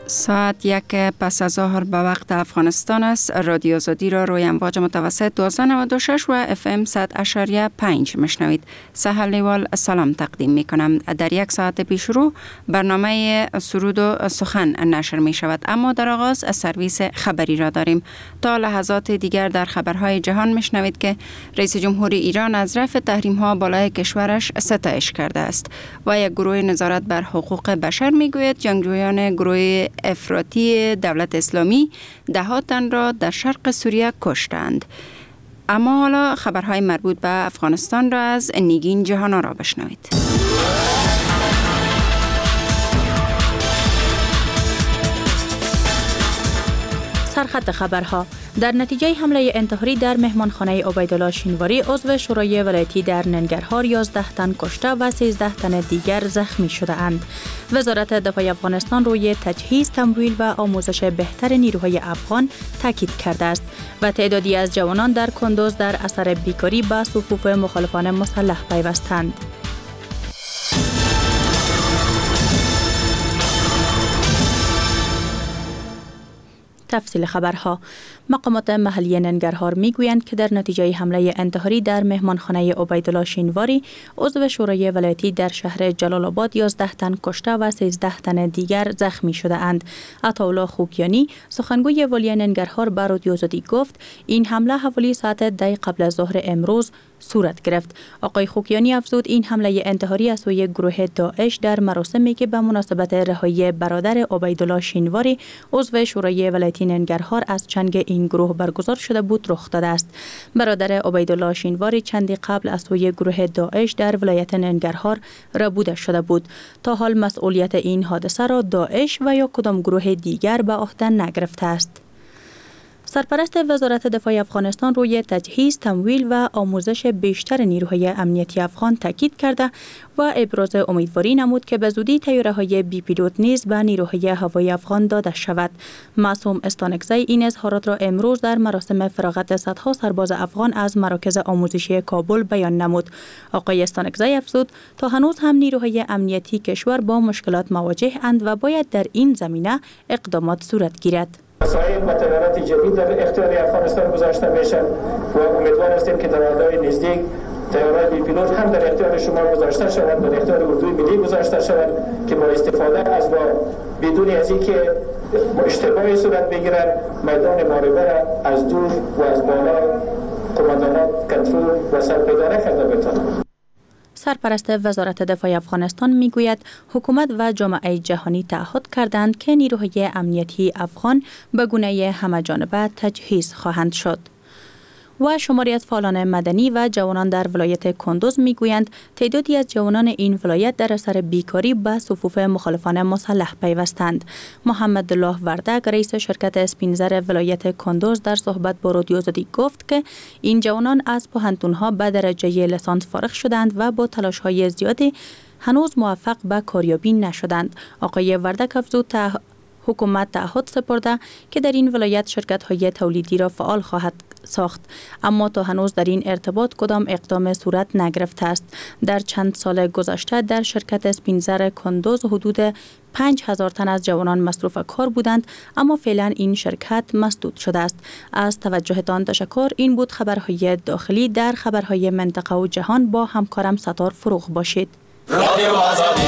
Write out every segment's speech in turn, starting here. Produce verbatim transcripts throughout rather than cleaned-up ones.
ساعت یک پس از ظهر به وقت افغانستان است. رادیو آزادی را روی امواج متوسط دویست و نود و شش و اف ام صد اشاریه پنج مشنوید. سهل نیوال سلام تقدیم می کنم. در یک ساعت پیش رو برنامه سرود و سخن نشر می شود، اما در آغاز سرویس خبری را داریم. تا لحظات دیگر در خبرهای جهان مشنوید که رئیس جمهور ایران از رفع تحریم ها بالای کشورش ستایش کرده است و یک گروه نظارت بر حقوق بشر می گوید جنگجویان گروه افراطی دولت اسلامی ده ها تن را در شرق سوریه کشتند. اما حالا خبرهای مربوط به افغانستان را از نیگین جهانا را بشنوید. سرخط خبرها: در نتیجه حمله انتحاری در مهمانخانه عبیدالله شینواری، عضو شورای ولایتی در ننگرهار یازده تن کشته و سیزده تن دیگر زخمی شده اند. وزارت دفاع افغانستان روی تجهیز، تمویل و آموزش بهتر نیروهای افغان تاکید کرده است و تعدادی از جوانان در کندوز در اثر بیکاری به صفوف مخالفان مسلح پیوستند. تفصیل خبرها: مقامات محلی ننگرهار میگویند که در نتیجه حمله انتحاری در مهمانخانه عبیدالله شینواری، عضو شورای ولایتی در شهر جلال آباد یازده تن کشته و سیزده تن دیگر زخمی شده اند. عطاالله خوکیانی، سخنگوی والی ننگرهار، به رادیو آزادی گفت این حمله حوالی ساعت ده قبل از ظهر امروز صورت گرفت. آقای خوکیانی افزود این حمله انتحاری از سوی گروه داعش در مراسمی که به مناسبت رهایی برادر عبیدالله شینواری، عضو شورای ولایتی ننگرهار، از چنگ این گروه برگزار شده بود رخ داده است. برادر عبیدالله شینواری چندی قبل از سوی گروه داعش در ولایت ننگرهار ربوده شده بود. تا حال مسئولیت این حادثه را داعش و یا کدام گروه دیگر به عهده نگرفته است. سرپرست وزارت دفاع افغانستان روی تجهیز، تمویل و آموزش بیشتر نیروهای امنیتی افغان تاکید کرده و ابراز امیدواری نمود که به زودی طیاره‌های بی پیلوت نیز به نیروهای هوایی افغان داده شود. معصوم استانکزی این اظهارات را امروز در مراسم فراغت صدها سرباز افغان از مراکز آموزشی کابل بیان نمود. آقای استانکزی افزود تا هنوز هم نیروهای امنیتی کشور با مشکلات مواجه اند و باید در این زمینه اقدامات صورت گیرد. وسایل و تجارت جدید در اختیار افغانستان گذاشته میشن و امیدوار هستیم که در آینده‌های نزدیک طیاره‌های بی پیلوت هم در اختیار شما گذاشته شوند، در اختیار اردوی ملی گذاشته شوند که با استفاده از با بدون از اینکه اشتباهی صورت بگیرن میدان معرکه را از دور و از بالا قماندانات کنترل و سرپیدا کرده بتوانند. سرپرست وزارت دفاع افغانستان میگوید حکومت و جامعه جهانی تعهد کردند که نیروهای امنیتی افغان به گونه همه‌جانبه تجهیز خواهند شد. و شماری از فعالان مدنی و جوانان در ولایت کندوز میگویند تعدادی از جوانان این ولایت در اثر بیکاری به صفوف مخالفان مسلح پیوستند. محمد الله وردک، رئیس شرکت اسپینزر ولایت کندوز، در صحبت با رادیو آزادی گفت که این جوانان از پوهنتون‌ها به درجه لیسانس فارغ شدند و با تلاش‌های زیادی هنوز موفق به کاریابی نشدند. آقای وردک افزود حکومت تعهد سپرده که در این ولایت شرکت‌های تولیدی را فعال خواهد ساخت، اما تا هنوز در این ارتباط کدام اقدام صورت نگرفته است. در چند سال گذشته در شرکت اسپینزر کندوز حدود پنج هزار تن از جوانان مصروف کار بودند، اما فعلا این شرکت مسدود شده است. از توجهتان تشکر. این بود خبرهای داخلی. در خبرهای منطقه و جهان با همکارم ستار فروغ باشید. رادیو آزادی.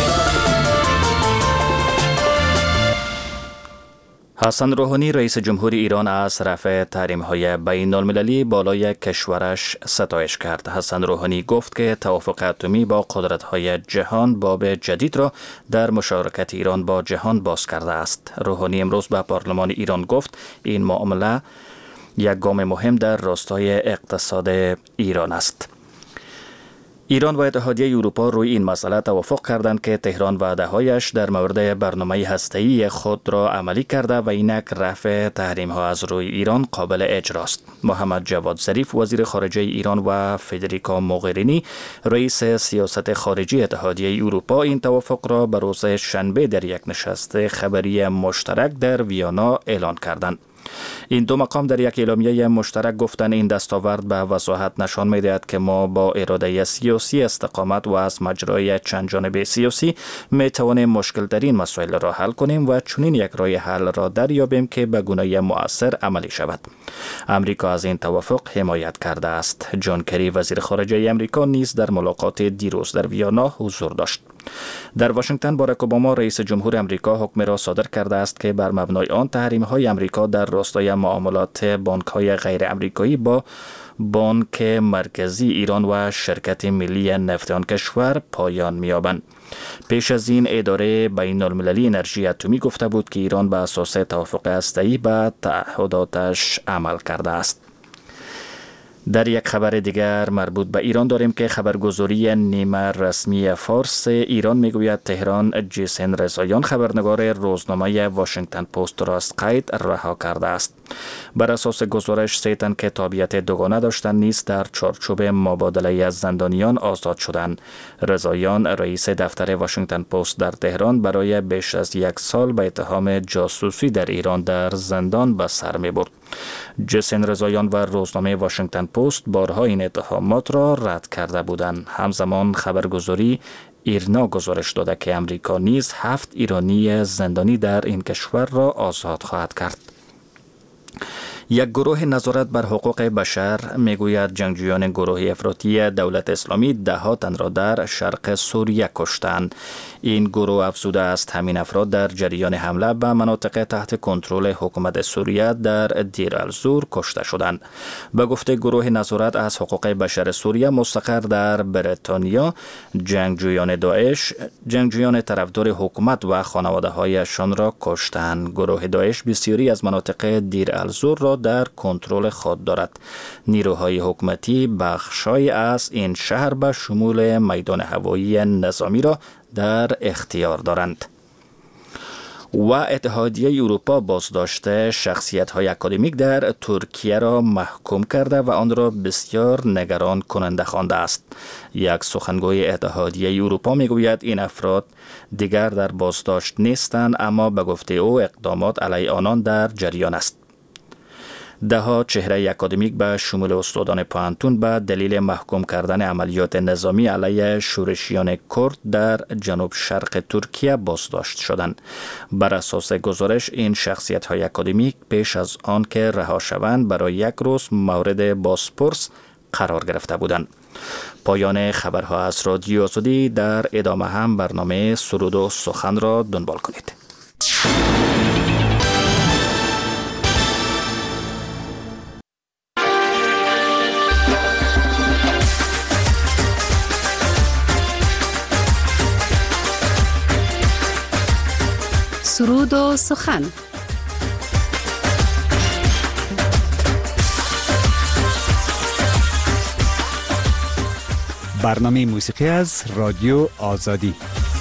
حسن روحانی، رئیس جمهور ایران، از رفع تحریم‌های بین المللی بالای کشورش ستایش کرد. حسن روحانی گفت که توافق اتمی با قدرت‌های جهان باب جدید را در مشارکت ایران با جهان باز کرده است. روحانی امروز به پارلمان ایران گفت این معامله یک گام مهم در راستای اقتصاد ایران است. ایران و اتحادیه اروپا روی این مسئله توافق کردند که تهران وعده‌هایش در مورد برنامه هسته‌ای خود را عملی کرده و اینک رفع تحریم‌ها از روی ایران قابل اجراست. محمد جواد ظریف، وزیر خارجه ایران، و فدریکا موغرینی، رئیس سیاست خارجی اتحادیه اروپا، این توافق را به روز شنبه در یک نشست خبری مشترک در ویانا اعلان کردند. این دو مقام در یک اعلامیه مشترک گفتند این دستاورد به وضاحت نشان می‌دهد که ما با اراده سیاسی، استقامت و از مجرای چند جانبه سیاسی می‌توانیم مشکل‌ترین مسائل را حل کنیم و چنین یک راه حل را دریابیم که به گونه مؤثر عملی شود. امریکا از این توافق حمایت کرده است. جان کری وزیر خارجه امریکا نیز در ملاقات دیروز در ویانا حضور داشت. در واشنگتن باراک اوباما رئیس جمهور امریکا حکم را صادر کرده است که بر مبنای آن تحریم‌های امریکا در راستای معاملات بانک‌های غیر امریکایی با بانک مرکزی ایران و شرکت ملی نفت آن کشور پایان می‌یابند. پیش از این اداره بین المللی انرژی اتمی گفته بود که ایران به اساس توافق هسته‌ای به تعهداتش عمل کرده است. در یک خبر دیگر مربوط به ایران داریم که خبرگزاری نیمه رسمی فارس ایران میگوید تهران جیسن رضاییان خبرنگار روزنامه واشنگتن پست را از قید رها کرده است. بر اساس گزارش سه تن که تابعیت دوگانه داشتند نیز در چارچوب مبادله از زندانیان آزاد شدند. رضاییان رئیس دفتر واشنگتن پست در تهران برای بیش از یک سال به اتهام جاسوسی در ایران در زندان به سر می‌برد. جیسن رضاییان و روزنامه واشنگتن پست بارها این اتهامات را رد کرده بودند. همزمان خبرگزاری ایرنا گزارش داده که امریکا نیز هفت ایرانی زندانی در این کشور را آزاد خواهد کرد. یک گروه نظارت بر حقوق بشر میگوید جنگجویان گروه افراطی دولت اسلامی ده ها تن را در شرق سوریه کشتند. این گروه افزوده است همین افراد در جریان حمله به مناطق تحت کنترل حکومت سوریه در دیر الزور کشته شدند. به گفته گروه نظارت از حقوق بشر سوریه مستقر در بریتانیا، جنگجویان داعش جنگجویان طرفدار حکومت و خانواده هایشان را کشتند. گروه داعش بسیاری از مناطق دیر الزور را در کنترل خود دارد. نیروهای حکومتی بخشای از این شهر به شمول میدان هوایی نظامی را در اختیار دارند. و اتحادیه اروپا بازداشت شخصیت‌های اکادمیک در ترکیه را محکوم کرده و آن را بسیار نگران کننده خوانده است. یک سخنگوی اتحادیه اروپا میگوید این افراد دیگر در بازداشت نیستند، اما به گفته او اقدامات علیه آنان در جریان است. ده ها چهره اکادمیک به شمول استادان پانتون به دلیل محکوم کردن عملیات نظامی علیه شورشیان کرد در جنوب شرق ترکیه بازداشت شدند. بر اساس گزارش این شخصیت های اکادمیک پیش از آن که رها شوند برای یک روز مورد بازپرس قرار گرفته بودند. پایان خبرها از رادیو آزادی. در ادامه هم برنامه سرود و سخن را دنبال کنید. سرود و سخن. برنامه موسیقی از رادیو آزادی.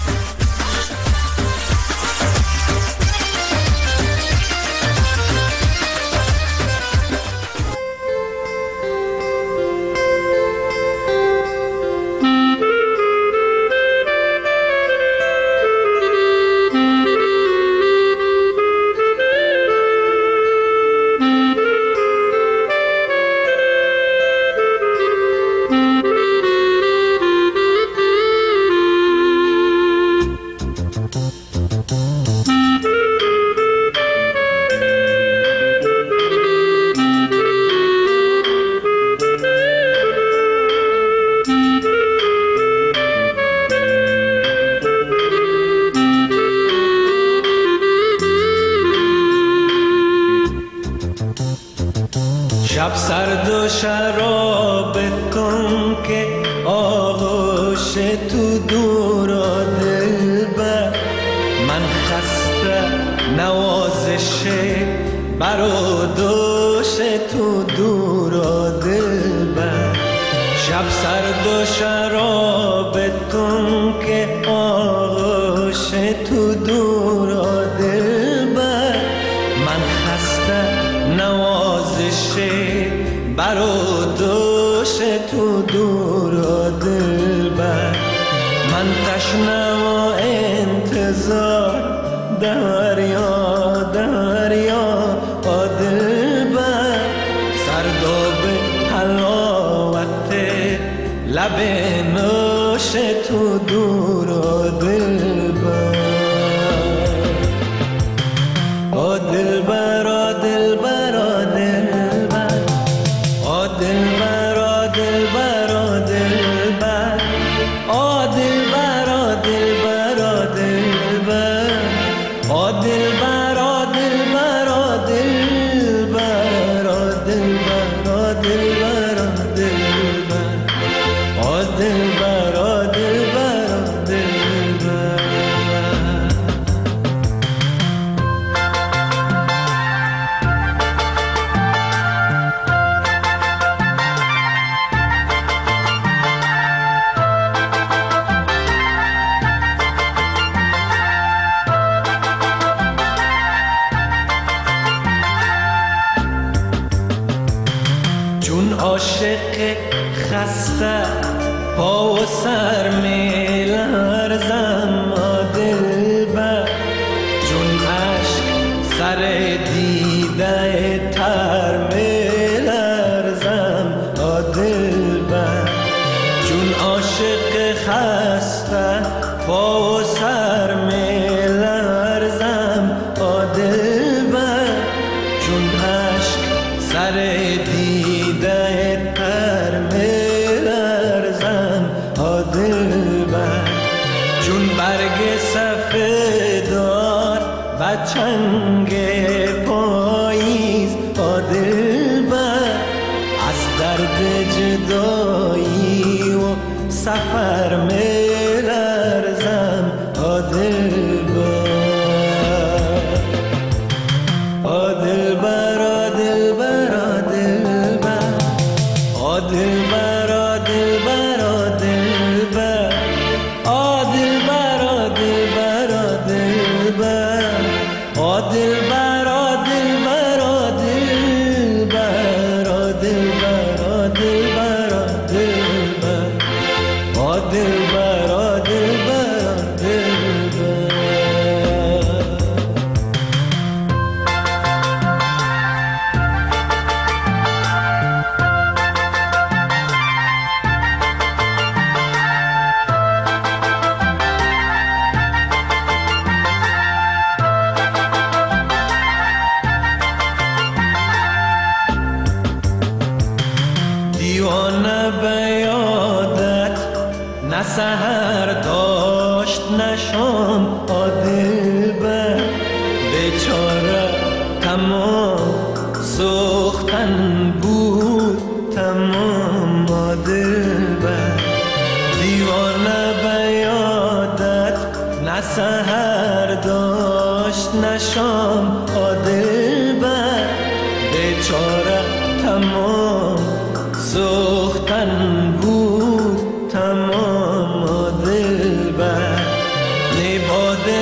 شب سرد و شراب کن که آغوش تو دورا دلبر، من خسته نوازش برا دوش تو دورا دلبر. شب سرد و شراب کن که آغوش تو دورا دلبر، من خسته نوازش برا دوش تو دورا دلبر. من تشنه و انتظار دریا دریا آدل آ دلبر آ دلبر آ دلبر آ دلبر آ دلبر آ دلبر آ دلبر آ دلبر. عاشق خسته پا و سر می لرزم آ دلبر، چون عشق سر دیده تر می لرزم آ دلبر، چون عاشق خسته پا و سر می لرزم آ دلبر، چون عشق سر دیده تر می لرزم آ دلبر، چون برگ سفیدار و چنگ پاییز آ دلبر، از درد جدایی و سفر می لرزم آ دلبر آ دلبر آ دلبر آ دلبر آ دلبر آ دلبر آ دلبر آ دلبر آ دلبر آ دلبر آ دلبر آ دلبر آ دلبر آ دلبر آ دلبر آ دلبر آ دلبر آ دلبر آ دلبر. دیوانه به یادت نه سحر داشت نه شام آ دلبر، بیچاره تمام سوختن بود تمام آ دلبر، دیوانه به یادت نه سحر داشت نه شام آ دلبر، بیچاره تمام سوختن بود تمام آ دلبر، نی باد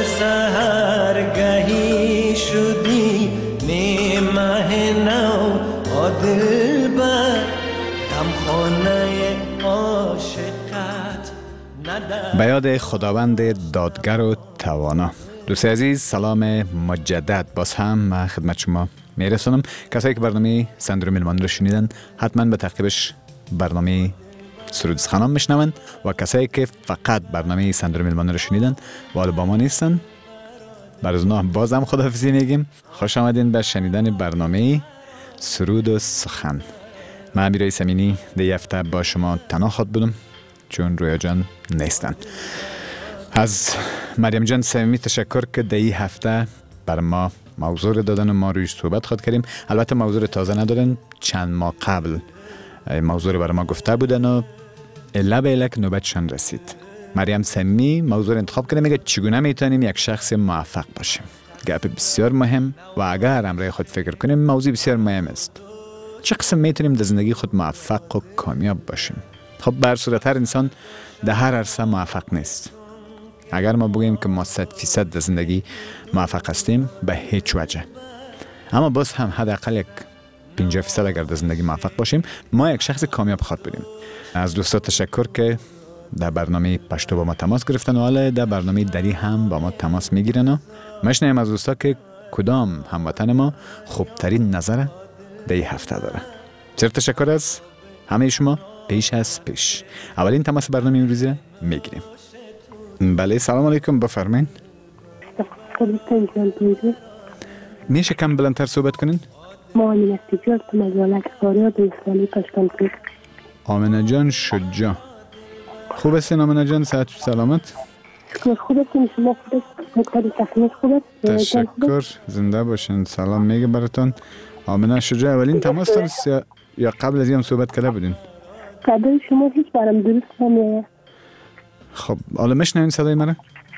سحرگهی شدی نی مه نو آ دلبر، غمخانه عاشقت ندر. به یاد خداوند دادگر و توانا. دوست عزیز سلام مجدد باز هم من خدمت شما میرسونم. کسایی که برنامه سندروم میلمانی رو شنیدن حتما به تعقیبش برنامه سرود سخنان میشنون و کسایی که فقط برنامه سندروم میلمانی رو شنیدن و حالا با ما نیستن بر از اونا بازم خداحافظی میگیم. خوش آمدین به شنیدن برنامه سرود و سخن. من امیرعلی سمینی دی هفته با شما تنها خود بودم چون رویا جان نیستن. از مریم جان صمیمی تشکر که دی هفته بر ما موضوع دادن و ما رویش صحبت خود کردیم. البته موضوع تازه ندادن، چند ماه قبل موضوع برای ما گفته بودن و الا به الا که نوبتشان رسید. مریم صمیمی موضوع انتخاب کرده، میگه چگونه میتونیم یک شخص موفق باشیم. گپ بسیار مهم و اگر امروز خود فکر کنیم موضوع بسیار مهم است. چه قسم میتونیم در زندگی خود موفق و کامیاب باشیم؟ خب بر صورت هر انسان در هر عرصه موفق نیست. اگر ما بگیم که ما صد فیصد در زندگی موفق هستیم به هیچ وجه، اما باز هم حداقل یک پنجاه فیصد اگر در زندگی موفق باشیم ما یک شخص کامیاب خواهد بودیم. از دوستان تشکر که در برنامه پشتو با ما تماس گرفتن و حالا در برنامه دری هم با ما تماس میگیرن و مشنیم از دوستا که کدام هموطن ما خوبترین نظر در این هفته داره. چرا تشکر از همه شما. پیش از پیش اولین تماس برنامه امروزی میگیریم. بله سلام علیکم، بفرمایید. میشه کم بلندتر صحبت کنین؟ ما آمینه شجاع مجالک فاریاد اسلامی پشتانپور. آمینه جان شجاع، خوب هستین آمینه جان؟ صحت و سلامت؟ شکر خوب هستیم. شما خوب است؟ مکتب تخمیت خوب است؟ تشکر، زنده باشین. سلام میگه براتون. آمنه شجاع اولین تماس است یا یا قبل از این صحبت کرده بودین؟ قبل شما هیچ برام درست نمیاد. خب حالا میشنوین صدای مرا؟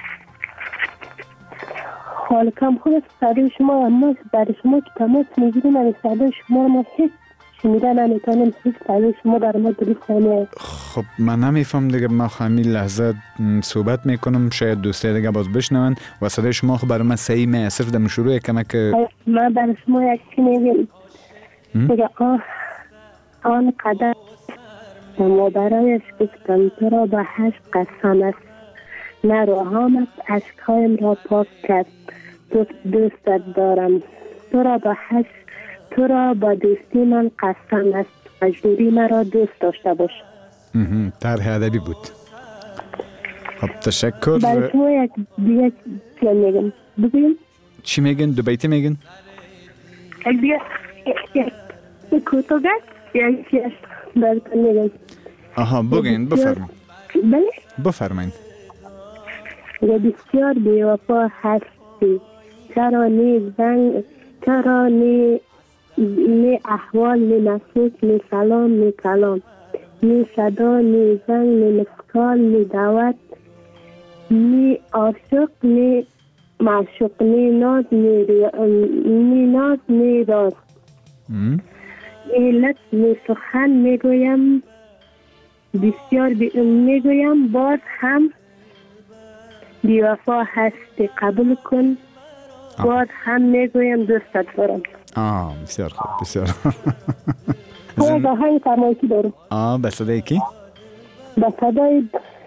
حال کم خوب است صدای شما، اما برای شما که تماس میگیریم از صدای شما ما هیچ شنیده نمیتونیم، هیچ صدای شما برای ما درست نمیاد. خب من نمیفهم دیگه. ما همین لحظه صحبت میکنم، شاید دوستی دیگه باز بشنون و صدای شما خب برای من صحیح میاد. صرف در شروع کمک من برای شما یک چی میگم دیگه. آه آن قدر ما برایش گفتم تو را به هشت قسم است، نه روحانت اشکهایم را پاک کرد. تو دوستت دارم، تو را به هشت تو را با دوستی من قسم است، مجبوری مرا دوست داشته باش. طرح ادبی بود. خب تشکر. برای شما یک دیگه چی میگم بگویم؟ چی میگن؟ دو بیتی میگن؟ یک دیگه یک کوتاگت یکی است براتون میگم. آها بگین، بفرمایید. بله بفرمایید. بسیار بی‌وفا هستی، چرا نی زنگ، چرا نی نی احوال، نی مسیج، نی سلام، نی کلام، نی صدا، نی زنگ، نی مسکال، نی دعوت، نی عاشق، نی معشوق، نی ناز، نی نی ناز، نی راز، نی لط، نی سخن میگویم، بسیار میگویم باز هم بی‌وفا هستی، قبول کن. باز هم میگویم دوستت دارم. آه بسیار خوب، بسیار خوب. زن... با هنگ فرمایشی دارم. آه به صدای کی؟ به صدای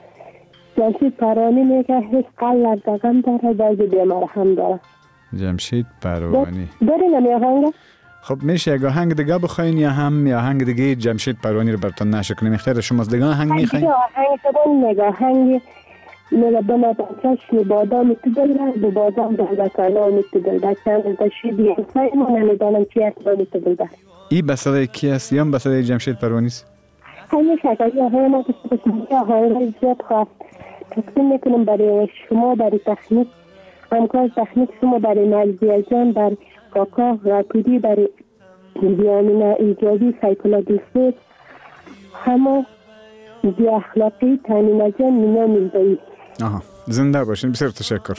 جمشید پروانی میگه هیچ قل لرزگم داره، درد بیمار هم داره. جمشید پروانی دارین هم آهنگ؟ خب میشه یک آهنگ دیگه بخواین یا هم یا آهنگ دیگه جمشید پروانی رو براتون نشه کنیم؟ اختیار شماست. دیگه آهنگ میخواین؟ آهنگ شدن میگه آهنگ میگه بنا چشم بادام تو دل به بادام دل کلام تو دل بچه‌ام داشتی بیانسای ما نمیدانم چی است با تو دل. ای به صدای کی است یا به صدای جمشید پروانی است؟ همین شکلی آهنگ ما که صدای آهنگ زیاد خواست تقسیم میکنم برای شما، برای تخنیک همکار تخنیک شما، برای مرزی جان، برای کاکا راکودی، برای بیامینه ایجابی سایکولوژیست، همه بی اخلاقی تامین جان مینا میزایی. آها زنده باشین. بسیار تشکر.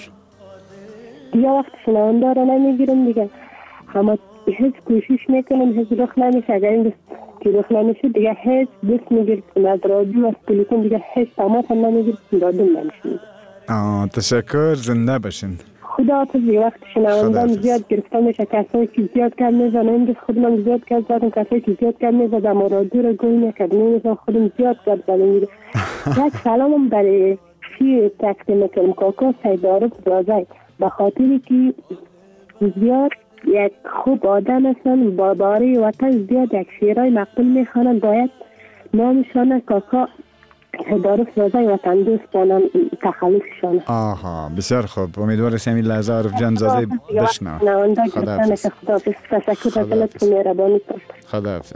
دیگه وقت شنونده رو نمیگیرم دیگه، همه هیچ کوشش میکنم هیچ رخ نمیشه. اگر این که رخ نمیشه دیگه هیچ دست میگیرم از رادیو از تلفن دیگه هیچ تماس هم نمیگیرم، رادیو نمیشه. آه تشکر. زنده باشین. خدا حافظ. دیگه وقت شنونده زیاد گرفته میشه، کسایی که زیاد کم میزنه امروز خودم زیاد کم زدم، کسایی که زیاد کم میزدم و رادیو رو گوی میکرد نمیزن خودم زیاد کم زدم. یک سلامم برای چی تقدیم میکنم کاکا سید عارف رازی، به خاطری که زیاد یک خوب آدم هستن، با باره وطن زیاد یک شعرهای مقبول میخوانند، باید نامشان کاکا سید عارف رازی وطن دوست بانم تخلصشان. آها بسیار خوب. امیدوار هستم این لحظه عارف جان زازی بشنو. خدا حافظ. خدا حافظ. تشکر از لطف مهربانی. خدا حافظ.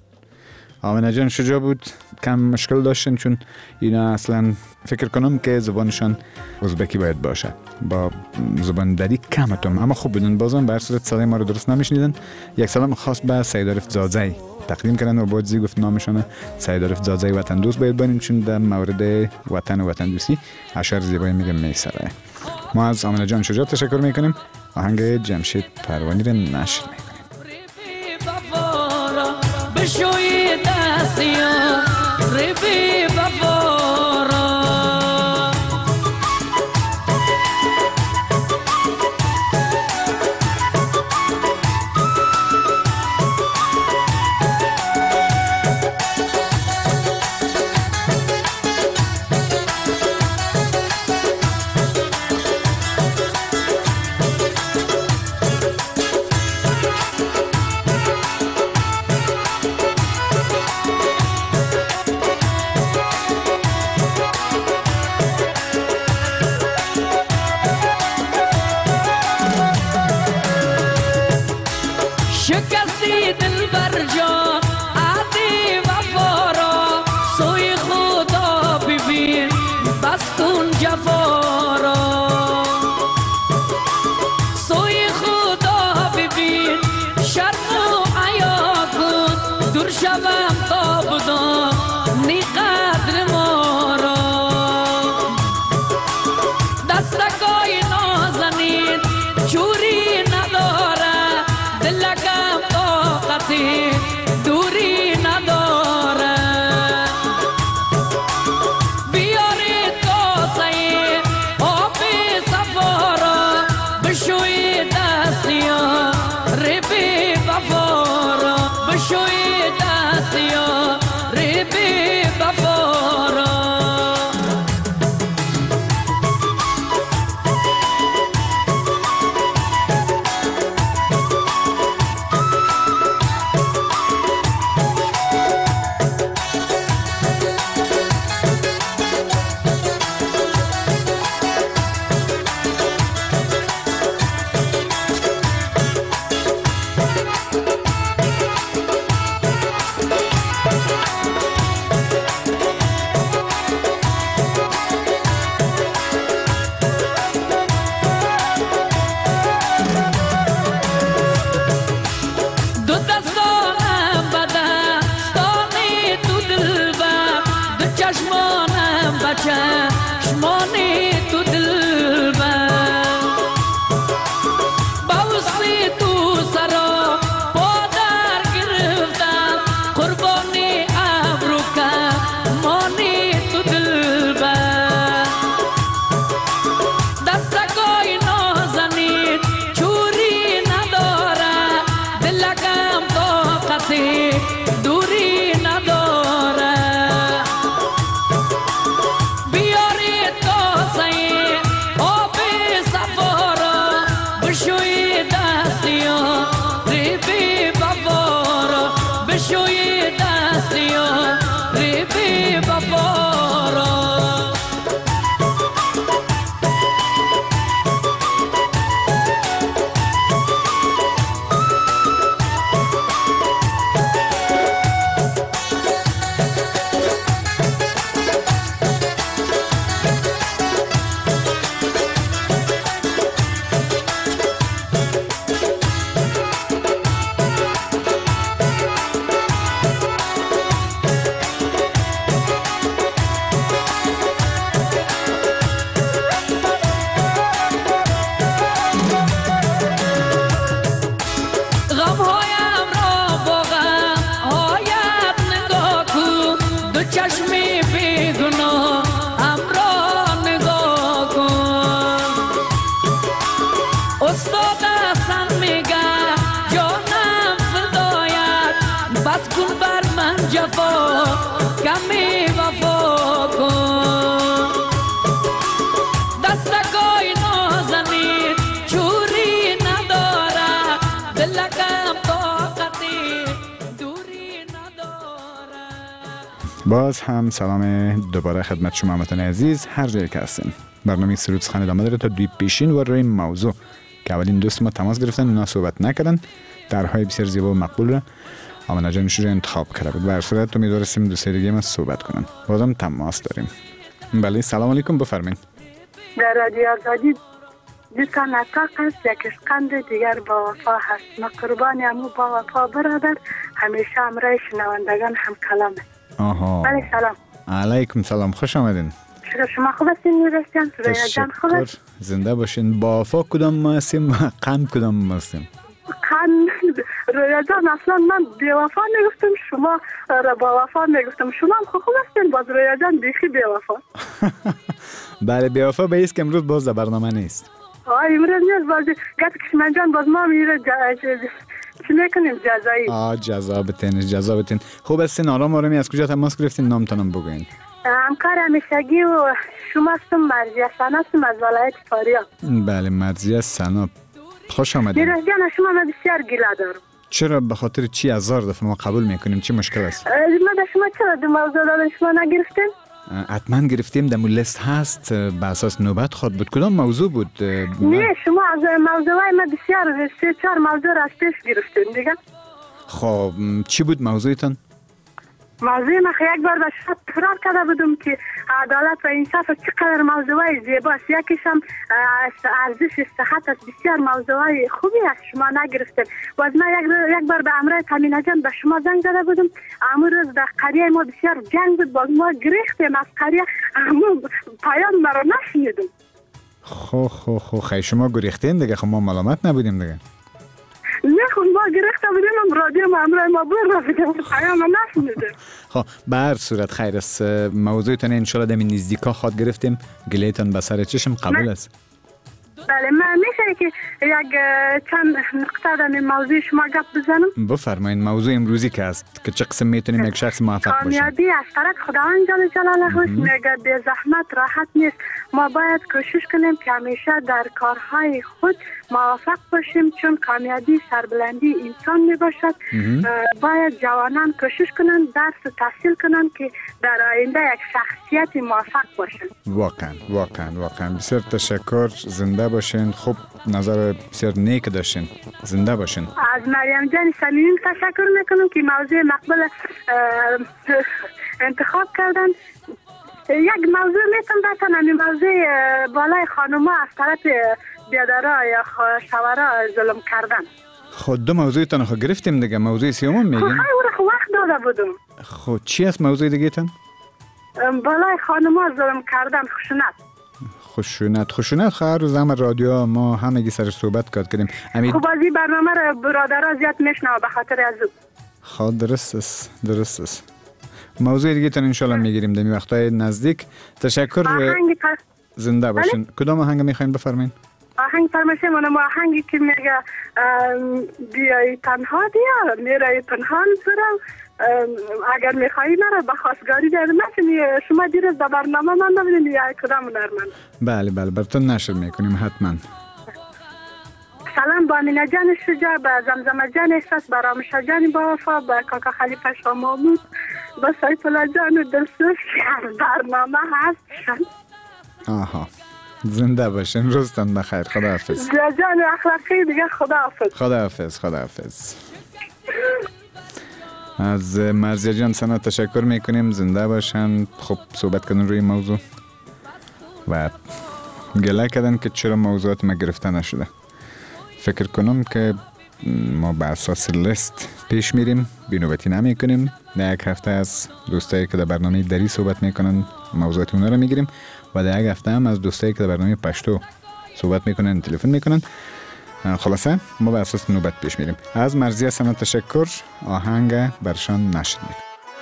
آمنه جان شجاع بود. کم مشکل داشتن چون اینا اصلا فکر کنم که زبانشان ازبکی باید باشه، با زبان دری کمتم، اما خوب بودن. بازم به هر صورت صدای ما رو درست نمیشنیدن. یک سلام خاص به سید عارف زازی تقدیم کردن و باید زی گفت نامشانه سید عارف زازی وطن دوست باید بانیم، چون در مورد وطن و وطن دوستی اشعار زیبایی میگم میسره. ما از آمنه جان شجاع تشکر میکنیم. آهنگ جمشید پروانی رو نشر میکنیم. بشوی دستیا ربی بفارا شکستی دل بر جا عهدی وفا را، سوی خدا ببین بس کن جفا باز هم سلام دوباره خدمت شما هموطنان عزیز هر جایی که هستین. برنامه سرود سخن ادامه داره تا دوی پیشین و روی موضوع که اولین دوست ما تماس گرفتن اونا صحبت نکردن، درهای بسیار زیبا و مقبول را آمنه جان شوری انتخاب کرده بود. بر صورت امیدوارستیم دوسته دیگه ما صحبت کنن. بازم تماس داریم. بله سلام علیکم، بفرمایید. در رادیو آزادی دوتا نطاق است، یکیش قند دیگر با وفا هست. ما قربانی امو با وفا برادر، همیشه امرای شنوندگان هم کلامه. آها. بله سلام. علیکم سلام، خوش آمدین. شکر، شما خوب هستین میرسین؟ سویا جان خوب است؟ زنده باشین. با وفا کدام ما هستیم و قند کدام ما هستیم؟ قند رویا جان اصلا من بی وفا نگفتم، شما را با وفا نگفتم. شما هم خوب هستین، باز رویا جان بیخی بی وفا. بله بی وفا به ایست که امروز باز در برنامه نیست. آه امروز نیست، باز گفت کشمن جان باز ما میره چی میکنیم جزایی. آه جزا بتین جزا بتین. خوب هستین، آرام آرامی. از کجا تماس گرفتین؟ نامتانم بگوین. همکار همیشگی و شما هستم مرزیه سنا هستم از ولایت فاریاب. بله مرزیه سنا، خوش آمدین. میرس جان شما من بسیار گله دارم. چرا؟ به خاطر چی هزار دفعه ما قبول میکنیم؟ چی مشکل است؟ ما در شما چرا دو موضوع دادن شما نگرفتین؟ حتما گرفتیم، در لیست هست، به اساس نوبت خود بود. کدام موضوع بود؟ نه شما از موضوعای ما بسیار سه چهار موضوع را از پیش گرفتین دیگه. خب چی بود موضوعتان؟ موضوع ما یک بار به شما تکرار کرده بودم که عدالت و انصاف چقدر موضوعای زیباست، یکیش هم ارزش صحت است. بسیار موضوعای خوبی است، شما نگرفتین. و از ما یک بار به امرای تامینه جان به شما زنگ زده بودم. امروز روز در قریه ما بسیار جنگ بود، باز ما گریختیم از قریه، اما پایان ما را نشنیدم. خو خو خو خیلی شما گریختین دیگه، خب ما ملامت نبودیم دیگه. نه خب ما گرفته بودیم، هم رادیو ما امرای ما بر را بودیم، پیام ما نشنیدیم. خب به هر صورت خیر است. موضوعتان انشالله دمی نزدیکا خواد گرفتیم، گلیتان به سر چشم قبول است. بله من میشه که یک چند نقطه در این موضوع شما گپ بزنم؟ بفرمایید. موضوع امروزی که است که چه قسم میتونیم یک شخص موفق باشیم؟ کامیابی از طرف خداوند جل جلاله میگه بی زحمت راحت نیست. ما باید کوشش کنیم که همیشه در کارهای خود موفق باشیم، چون کامیابی سربلندی انسان میباشد. باید جوانان کوشش کنند درس تحصیل کنند که در آینده یک شخصیت موفق باشند. واقعا واقعا واقعا بسیار تشکر. زنده باشین. خوب نظر بسیار نیک داشتین. زنده باشین. از مریم جان صمیمی تشکر میکنم که موضوع مقبول انتخاب کردن. یک موضوع میتونم بتونم، این موضوع بالای خانوما از طرف بیادرها یا شوهرها ظلم کردن. خود دو موضوعتان خود گرفتیم دیگه. موضوع سیوم میگین؟ خب خیلی وقت داده بودم. خود چی است موضوع دیگه تان؟ بالای خانوما ظلم کردن، خشونت. خشونت خشونت خواهر روز هم رادیو ما همگی سر صحبت کرد کردیم. خب از این برنامه را برادرها زیاد میشنوه به خاطر از او. خب درست است درست است. موضوع دیگه تن انشالله میگیریم دمی وقتای نزدیک. تشکر. آهنگ پر... زنده باشین. کدام آهنگ میخواین بفرمایید؟ آهنگ فرمایشه منم آهنگی که میگه بیای تنها بیا میرای تنها برم اگر میخوایی مرا به خواستگاری بیارم نکنی. شما دیروز در برنامه من نبینید یا کدام هنرمند؟ بله بله براتون نشر میکنیم حتما. سلام با امینه جان شجاع، با زمزمه جان احساس، با رامشه جان با وفا، با کاکا خلیفه شاه محمود، با سیف الله جان دلسوز که برنامه هستشن. آها زنده باشین. روزتان بخیر. خداحافظ. جان اخلاقی دیگه. خداحافظ. خداحافظ. خداحافظ. از مرزیه جان سنا تشکر میکنیم. زنده باشن. خب صحبت کردن روی موضوع و گله کردن که چرا موضوعات ما گرفته نشده. فکر کنم که ما به اساس لیست پیش میریم، بینوبتی نمی کنیم. در یک هفته از دوستایی که در برنامه دری صحبت میکنن موضوعات اونا رو میگیریم و در یک هفته هم از دوستایی که در برنامه پشتو صحبت میکنن تلفن میکنن. خلاصه ما به اساس نوبت پیش میریم. از مرزیه سنا تشکر. آهنگ برشان نشد میکنم.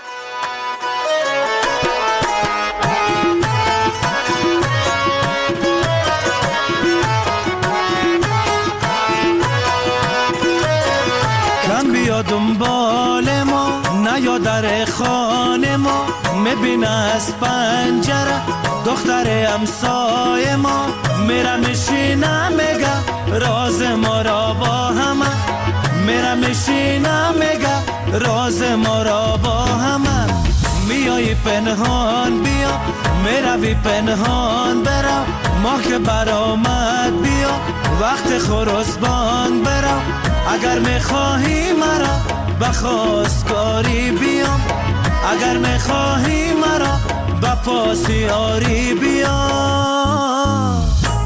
دنبال ما نیا در خانه ما میبینه از پنجره دختر امسای ما میره میشینه میگه راز ما را با همه میره میشینه میگه راز ما را با همه میای پنهان بیا میروی پنهان برو ما که برآمد بیا وقت خرسبان برو اگر میخواهی مرا به خواستگاری بیام اگر میخواهی مرا به پاسیاری بیام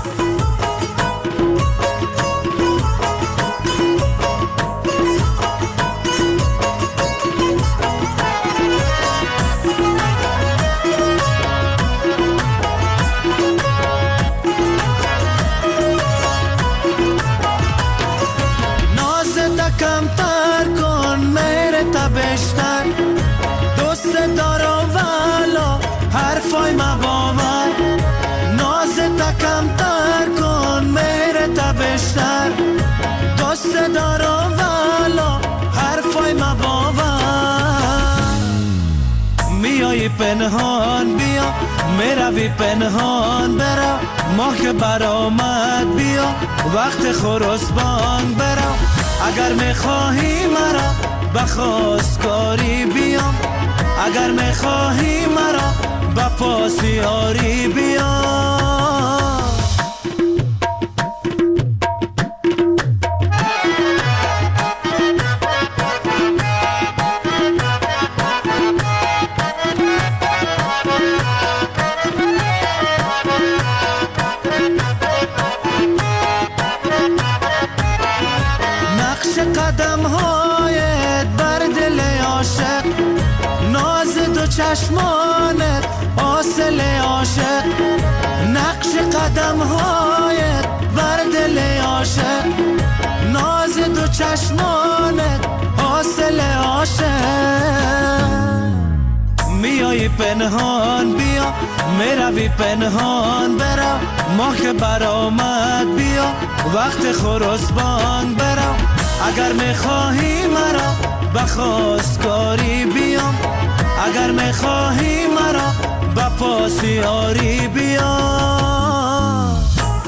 بیشتر دوست دارم والا حرفای ما باور ناز تا کمتر کن مهر تا بیشتر دوست دارم والا حرفای ما باور میای پنهان بیا میروی پنهان برو ما که برآمد بیا وقت خرسبان برو اگر میخواهی مرا به خواستگاری بیام اگر میخواهی مرا به پاسیاری بیام نقش قدم هایت بر دل عاشق ناز دو چشمانت حاصل عاشق نقش قدم هایت بر دل عاشق ناز دو چشمانت حاصل عاشق میای پنهان بیا میروی پنهان برو ما که برآمد بیا وقت خرسبان برو اگر میخواهی مرا به خواستگاری بیام اگر میخواهی مرا به پاسیاری بیام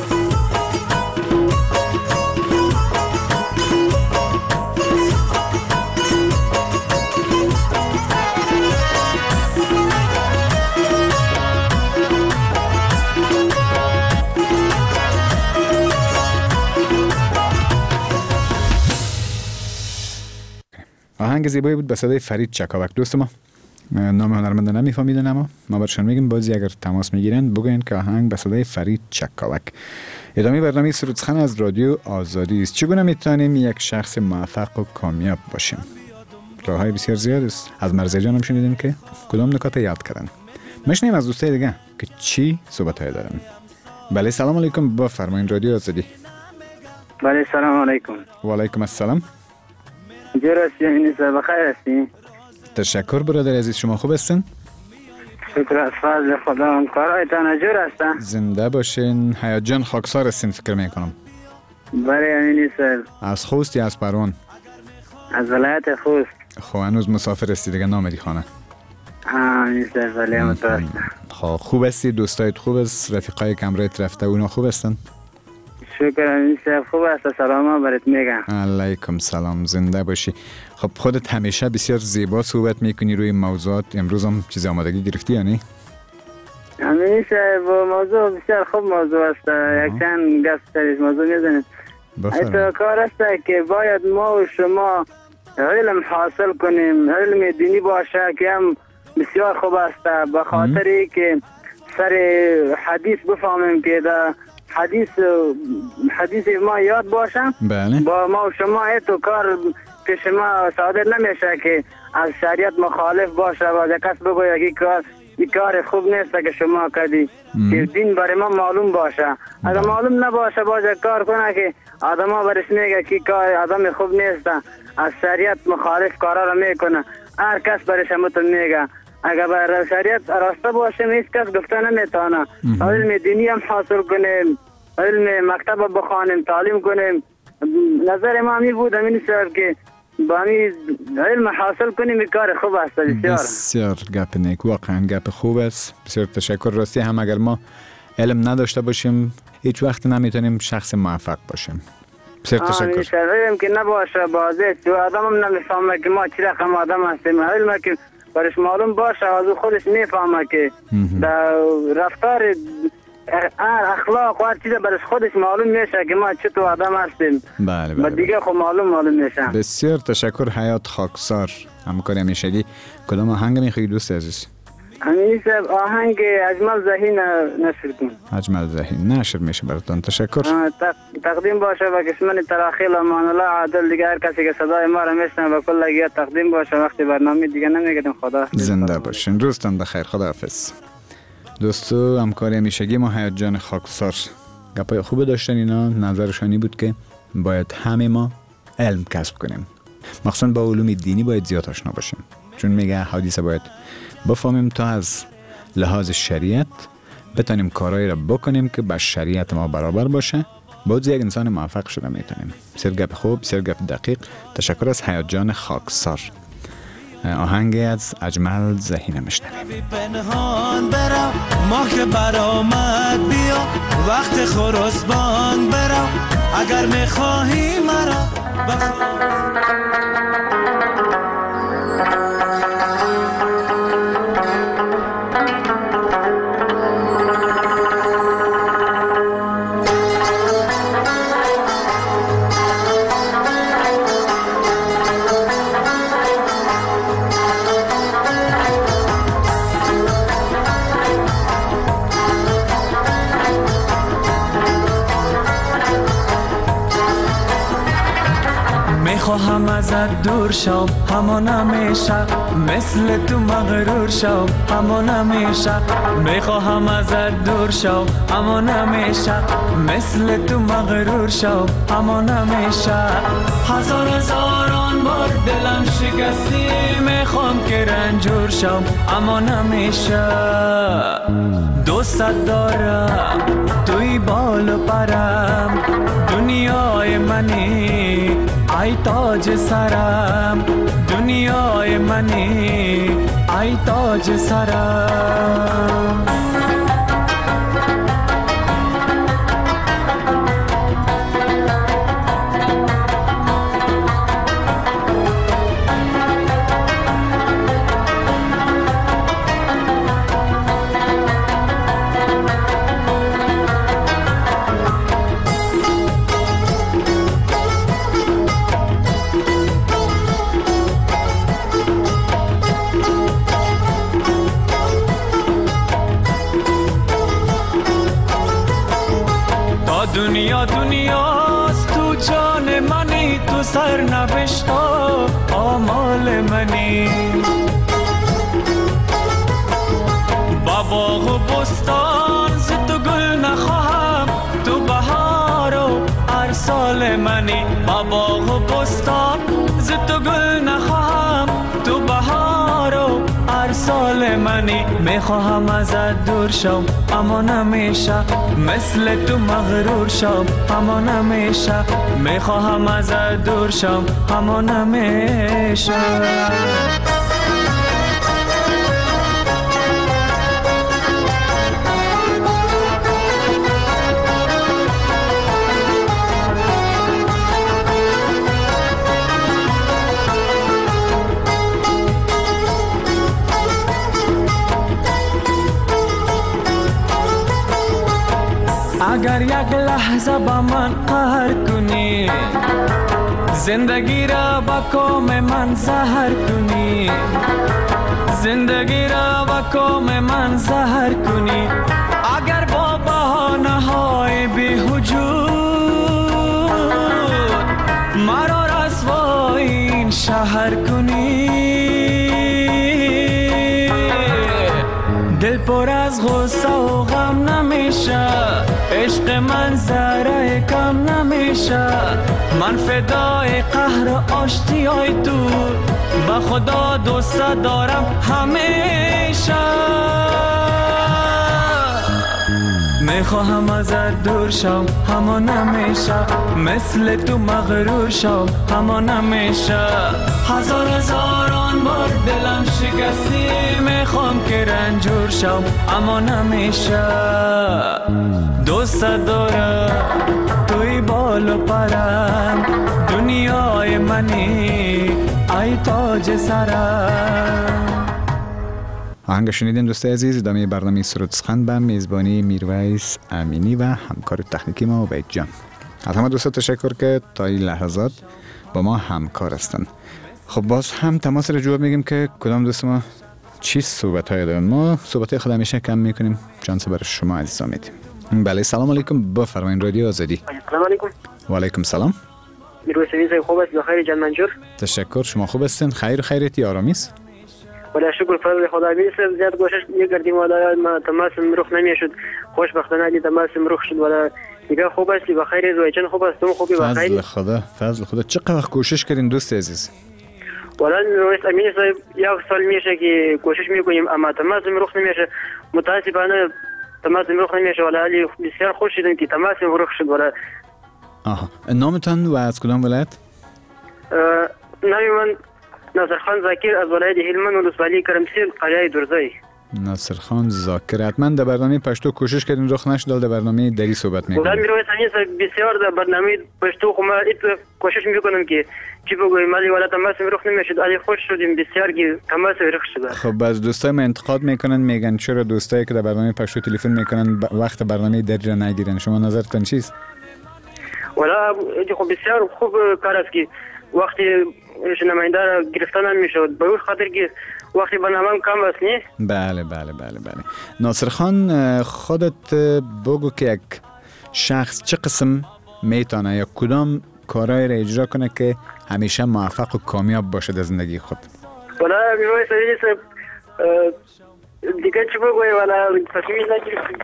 آهنگ زیبایی بود به صدای فرید چکاوک. دوست ما نام هنرمند نمیفهمیدن اما ما برشان میگیم بازی اگر تماس میگیرن بگوین که آهنگ به صدای فرید چکاوک. ادامه برنامه سرودخانه از رادیو آزادی است. چگونه میتونیم یک شخص موفق و کامیاب باشیم؟ راههای بسیار زیاد است. از مرزی جانم شنیدین که کدام نکات یاد کردن. میشنیم از دوستای دیگه که چی صحبت های دارن. بله سلام علیکم، بفرمایید رادیو آزادی. بله سلام علیکم. و علیکم السلام. جور هستی نیسا، بخیر هستی؟ تشکر برادر عزیز، شما خوب هستین؟ شکر از فضل خدا. کارایتان جور هستن؟ زنده باشین. حیات جان خاکسار هستین فکر میکنم. بله نیسا. از خوست یا از پروان؟ از ولایت خوست. خب هنوز مسافر هستی دیگه، نامدی خانه؟ ها نیسا بله متوسط. خب خوب هستی؟ دوستایت خوب است؟ رفیقای کمرایت رفته اونا خوب هستن؟ شکر نیسا خوب است. سلام برات میگم. علیکم سلام، زنده باشی. خب خودت همیشه بسیار زیبا صحبت میکنی روی موضوعات، امروز هم چیز آمادگی گرفتی یا نه؟ همیشه با موضوع بسیار خوب موضوع است. یک چند گفت سریش موضوع میزنید. ایتا کار است که باید ما و شما علم حاصل کنیم. علم دینی باشه که هم بسیار خوب است، به خاطری که سر حدیث بفهمیم که در حدیث حدیث ما یاد باشه. بله. با ما و شما ایتو کار که شما صادر نمیشه که از شریعت مخالف باشه و یک کس بگوید یک کار این کار خوب نیست که شما کردی، که دین برای ما معلوم باشه. اگر معلوم نباشه باید کار کنه که آدم ها برش میگه که کار آدم خوب نیست، از شریعت مخالف کارا رو میکنه، هر کس برش همتون میگه. اگر بر شریعت راسته باشه هیچ کس گفته نمیتونه. علم دینی هم حاصل کنیم، علم مکتب بخوانیم، تعلیم کنیم. نظر ما می بود همین سر که با همین علم حاصل کنیم این کار خوب است. بسیار بسیار گپ نیک، واقعا گپ خوب است. بسیار تشکر. راستی هم اگر ما علم نداشته باشیم هیچ وقت نمیتونیم شخص موفق باشیم. بسیار تشکر. علم که نباشه بازی تو آدم هم نمیفهمه که ما چی رقم آدم هستیم. علم که برش معلوم باشه از خودش میفهمه که در رفتار اخلاق و هر چیز برش خودش معلوم میشه که ما چطور آدم هستیم. بله بله. دیگه خب معلوم معلوم میشه. بسیار تشکر. حیات خاکسار، همکاری همیشگی. کدام آهنگ میخوایی دوست عزیز؟ همین سب آهنگ اجمل زهی نشر کن. اجمل زهی نشر میشه براتون. تشکر. تقدیم باشه و قسمت تراخیل امان الله عادل دیگه هر کسی که صدای ما را میشنه و کل گیت تقدیم باشه. وقتی برنامه دیگه نمیگیدیم. خدا زنده باشین. روزتان بخیر. خدا حافظ. دوستو همکاری همیشگی ما حیات جان خاکسار. گپای خوب داشتن اینا. نظرشانی بود که باید همه ما علم کسب کنیم، مخصوصا با علوم دینی باید زیاد آشنا باشیم، چون میگه حدیث باید بفهمیم تا از لحاظ شریعت بتونیم کارهایی را بکنیم که با شریعت ما برابر باشه. باید یک انسان موفق شده میتونیم. بسیار گپ خوب، بسیار گپ دقیق. تشکر از حیات جان خاکسار. آهنگ از اجمل زهی نمیشنویم. پنهان برم ماه که برآمد بیا، وقت خراسان برم اگر میخواهی مرا خواهم ازت دور شو همان همیشه، مثل تو مغرور شو همان همیشه. میخواهم ازت دور شو همان همیشه، مثل تو مغرور شو همان همیشه. هزار هزاران بار دلم شکستی، میخوام که رنجور شو همان همیشه. دوست دارم توی بال و پرم، دنیای منی ای تاج سرم، دنیای منی ای تاج سرم. دنیا دنیاست تو جان منی، تو سر نوشتا آمال منی. با باغ و بستان ز تو گل نخواهم سال منی با باغ و بستان ز تو گل نخواهم تو بهار و هر سال منی میخواهم ازت دور شم اما نمیشه مثل تو مغرور شم اما نمیشه میخواهم ازت دور شم اما نمیشه اگر یک لحظه با من قهر کنی زندگی را با کام من زهر کنی زندگی را با کام من زهر کنی اگر با بهانه های بی‌وجود مرا رسوای این شهر کنی دل پر از غصه و غم نمیشه عشق من ذره کم نمیشه من فدای قهر و آشتیای تو با خدا دوست دارم همیشه میخواهم ازت دور شم اما نمیشه مثل تو مغرور شم اما نمیشه هزار هزاران بار دلم شکستی میخوام که رنجور شم اما نمیشه دوست دارم توی بال و پرم دنیای منی ای تاج سرم. آهنگ شنیدین دوست عزیز. ادامه برنامه سرود سخن به میزبانی میرویس امینی و همکار تکنیکی ما عبید جان. از همه دوستا تشکر که تا این لحظات با ما همکار هستند. خب باز هم تماس را جواب میگیم که کدام دوست ما چی صحبت های دارن. ما صحبت های خود همیشه کم میکنیم، چانس برای شما عزیزا میدیم. بله سلام علیکم، بفرمایید رادیو آزادی. سلام علیکم. و علیکم سلام. میرویس امینی خوب است؟ بخیر جان منجور. تشکر، شما خوب هستین؟ خیر و خیریت آرامی است؟ ولی شکر فضل خدا بیست زیاد کوشش میکردیم ولی ما تماس رخ نمیشد. خوشبختانه دی تماس رخ شد ولی دیگه خوب است بخیر و جان خوب است تو خوبی بخیر. فضل خدا، فضل خدا. چقدر وقت کوشش کردین دوست عزیز؟ ولی میرویس امینی صاحب یک سال میشه که کوشش میکنیم اما تماس رخ نمیشه. متاسفانه تماس رخ نمیشه ولی بسیار خوش شدیم که تماس رخ شد ولی. آها، نامتان و از کدام ولایت؟ نام من ناصر خان زاکر از ولایت هلمند ولسوالی کرمسیل قریه درزای. ناصر خان زاکر، حتما در برنامه پشتو کوشش کردین رخ نشد، در برنامه دری صحبت میکنیم. ولی میرویس امینی بسیار در برنامه پشتو خو ما کوشش میکنم که چی بگویم ولی ولی تماس رخ نمیشد. علی خوش شدیم بسیار که تماس رخ شد. خب از دوستای ما انتقاد میکنن، میگن چرا دوستایی که در برنامه پشتو تلفن میکنن وقت برنامه دری را نگیرن. شما نظرتون چیست؟ ولا خب بسیار خوب کار است که وقتی نماینده را گرفتن هم میشد به اون خاطر که وقتی برنامه کم است نه. بله بله بله بله. ناصر خان خودت بگو که یک شخص چه قسم میتونه یا کدام کارهای را اجرا کنه که همیشه موفق و کامیاب باشه در زندگی خود؟ ولا میرویس امینی دیگه چی بگوی ولا تصمیم نگرفتیم.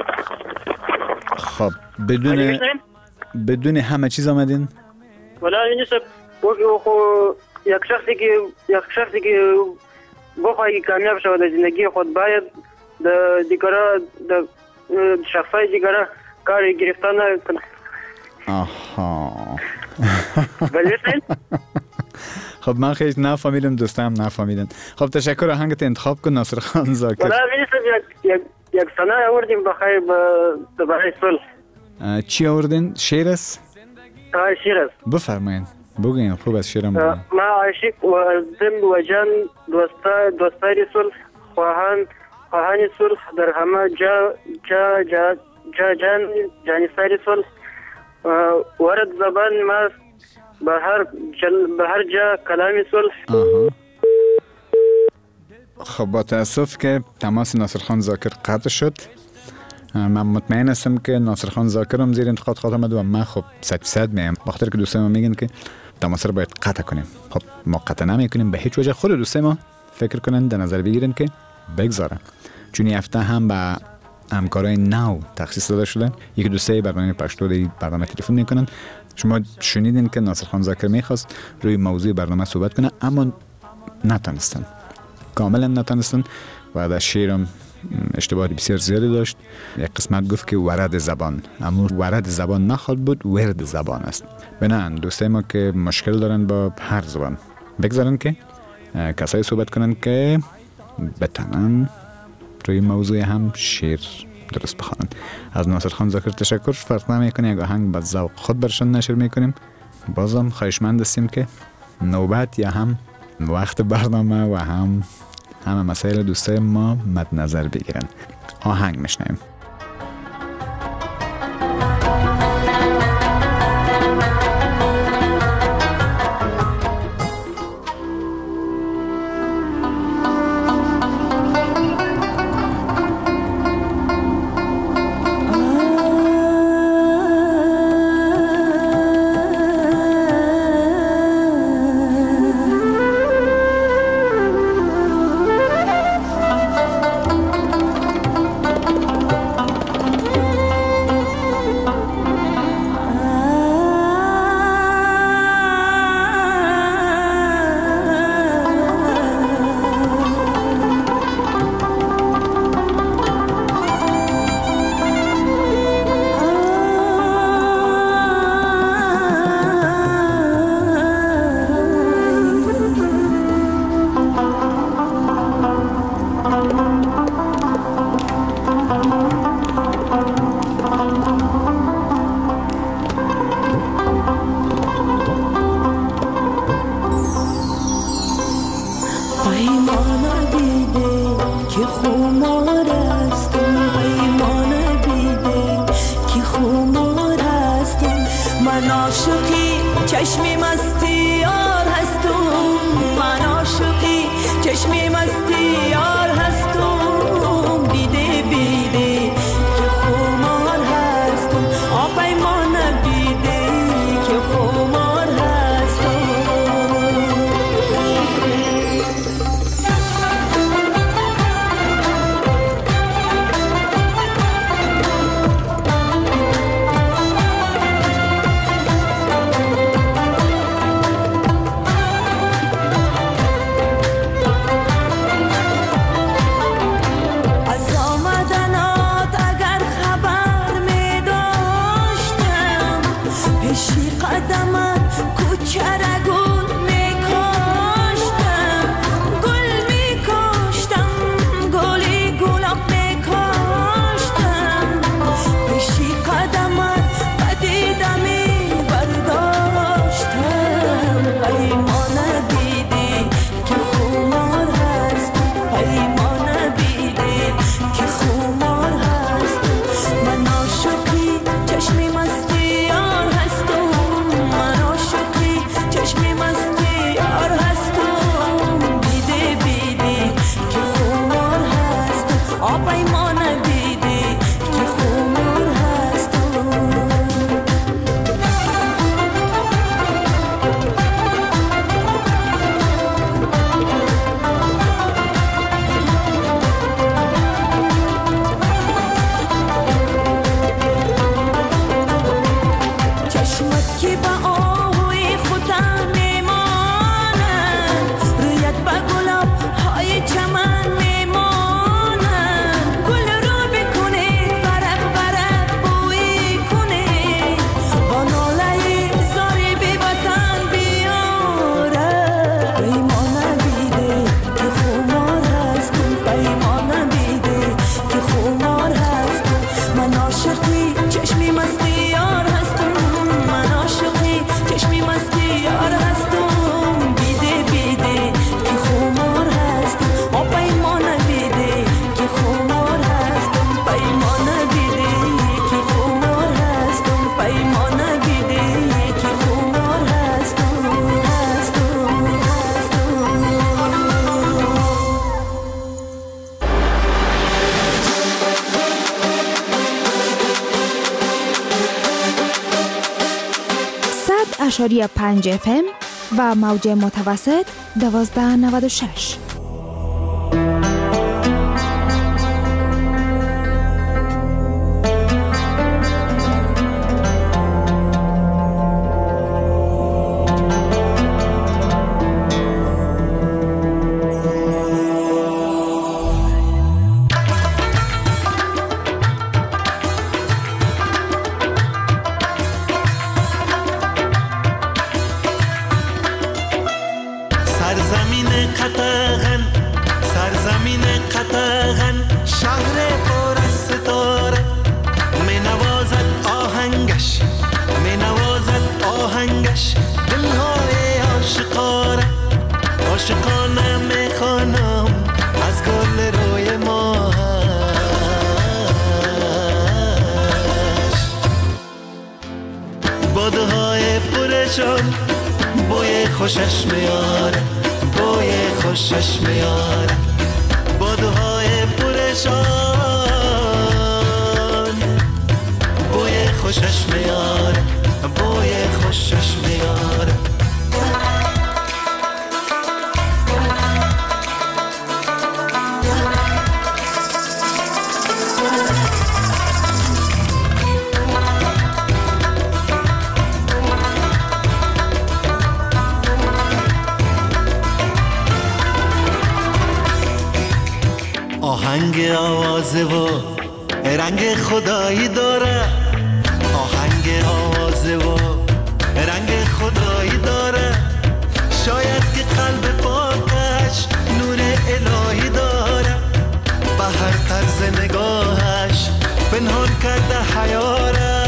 خب بدون بدون همه چیز آمدین؟ ولا امینی صاحب خو یک شخصی که یک شخصی که بخواهی کامیاب شود در زندگی خود باید در دیگران در شخصای دیگران کار گرفتن کنه. آها. بله. خب من خیلی نفهمیدم، دوستم نفهمیدن. خب تشکر، آهنگت انتخاب کن ناصر خان زاکر. ولی امینی صاحب یک یک سنه آوردیم بخیر برای صلح. چی آوردین؟ شعر است؟ آه شعر است. بفرمایید. بگوین خوب از شعرم بگوین. ما عاشق و از دل و جان دوستا دوستای صلح خواهان خواهان صلح در همه جا جا جا جا جان جانسای صلح ورد زبان ما به هر جل به هر جا کلام صلح. آها. خب با تاسف که تماس ناصر خان زاکر قطع شد. من مطمئن هستم که ناصر خان زاکر هم زیر انتقاد خواهد آمد و من خب صد فیصد میام، بخاطر که دوستای ما میگن که تماس رو باید قطع کنیم. خب ما قطع نمیکنیم به هیچ وجه. خود دوستای ما فکر کنن در نظر بگیرن که بگذارن، چون این هفته هم به همکارای نو تخصیص داده شده. یک دوستای برنامه پشتو دی برنامه تلفن میکنن شما شنیدین که ناصر خان زاکر میخواست روی موضوع برنامه صحبت کنه اما نتونستن، کاملا نتونستن و در شعرم اشتباه بسیار زیادی داشت. یک قسمت گفت که ورد زبان، اما ورد زبان نخواد بود، ورد زبان است. بنان دوستای ما که مشکل دارن با هر زبان بگذارن که کسایی صحبت کنن که بتونن روی موضوع هم شعر درست بخوانند. از ناصر خان زاکر تشکر. فرق نمیکنه یک آهنگ با ذوق خود برشان نشر میکنیم. بازم خواهشمند هستیم که نوبت یا هم وقت برنامه و هم همه مسائل دوستای ما مد نظر بگیرن. آهنگ میشنویم. اشاری پنج اف ام و موج متوسط دوازده نود و شش. سرزمین قطغن سرزمین قطغن شهر پر از ستاره می نوازد آهنگش می نوازد آهنگش دلهای عاشقاره عاشقانه می خوانم از گل روی ماهش بادهای پرشان بوی خوشش میاره بوی خوشش میاره بادهای پرشان بوی خوشش میاره بوی خوشش میاره آهنگ آوازه و رنگ خدایی داره آهنگ آوازه و رنگ خدایی داره شاید که قلب پاکش نور الهی داره به هر طرز نگاهش پنهان کرده حیاره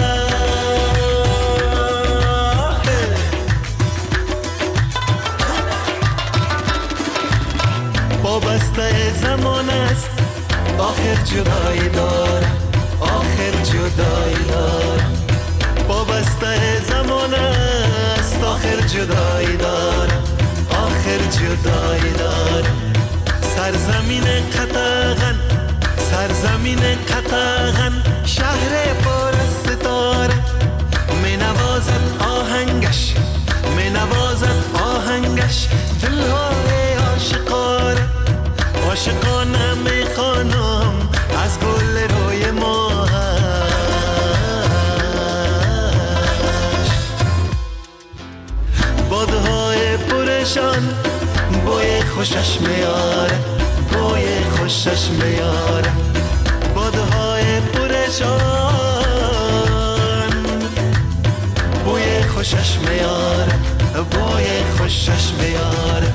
وابسته زمان است آخر جدایی داره آخر جدایی داره وابسته زمان است آخر جدایی داره آخر جدایی داره سرزمین قطغن سرزمین قطغن شهر پر از ستاره می نوازد آهنگش می نوازد آهنگش دلهای عاشقاره عاشقانه می خوانم از گل روی ماهش بادهای پرشان بوی خوشش میاره بوی خوشش میاره بادهای پرشان بوی خوشش میاره بوی خوشش میاره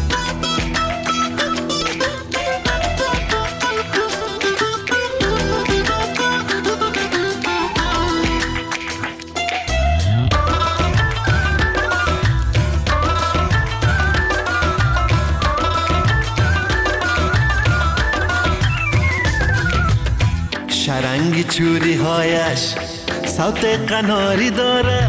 شرنگ چوری هایش صوت قناری داره